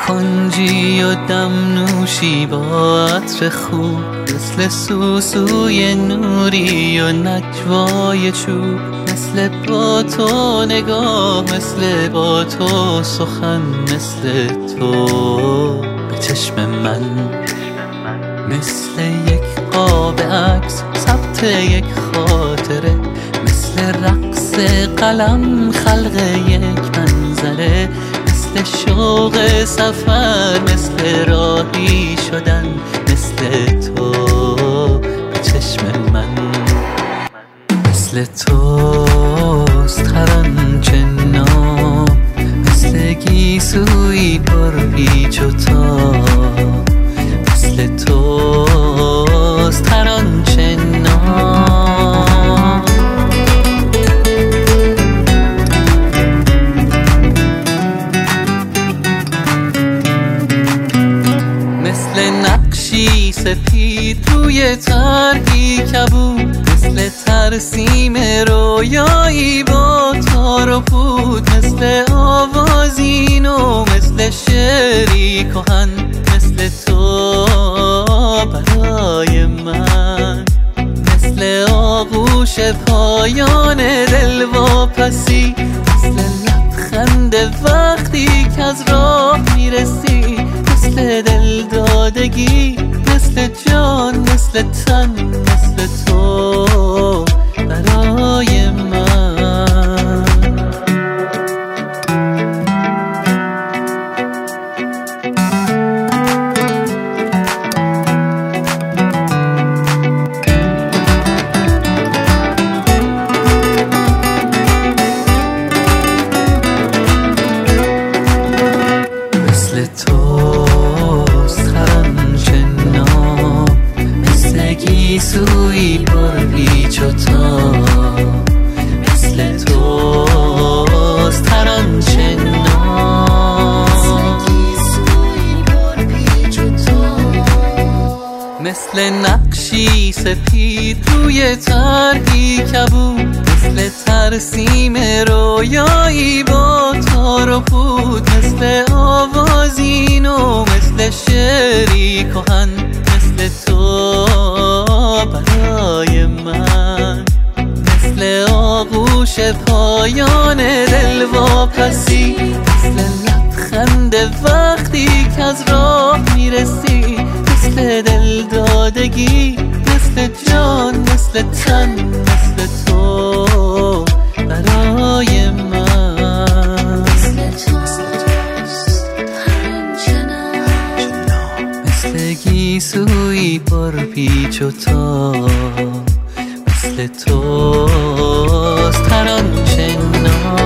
کنجی و دم نوشی با عطر خوب، مثل سوسوی نوری و نجوای چوب، مثل با تو نگاه، مثل با تو سخن، مثل تو به چشم من، مثل یک قاب عکس ثبت یک خاطره، مثل رقص قلم خلق یک منظره، مثل شوق سفر، مثل راهی شدن، مثل تو به چشم من، مثل توست هر آنچه نام، مثل گیسویی پر پیچ و تاب، مثل توست هر آنچه نام. مثل نقشی سپید روی طرحی کبود، مثل ترسیم رویایی با تار و پود، مثل آوازین و مثل شعری کهن، مثل تو برای من، مثل آغوش پایان دلواپسی، مثل لبخند وقتی که از راه میرسی، مثل دل دادگی، مثل جان، مثل تن، مثل تو برای من. مثل توست هر آنچه نام، مثل گیسویی پر پیچ و تاب، مثل توست هر آنچه نام، مثل نقشی سپید روی طرحی کبود، مثل ترسیم رویایی با تار و پود، مثل آوازین و مثل شعری کهن، مثل تو برای من، مثل آغوش پایان دلواپسی، مثل لبخند وقتی که از راه میرسی، مثل دل دادگی، مثل جان، مثل تن، مثل تو برای من، مثل گیسویی پر پیچ و تاب، مثل توست هر آنچه نام.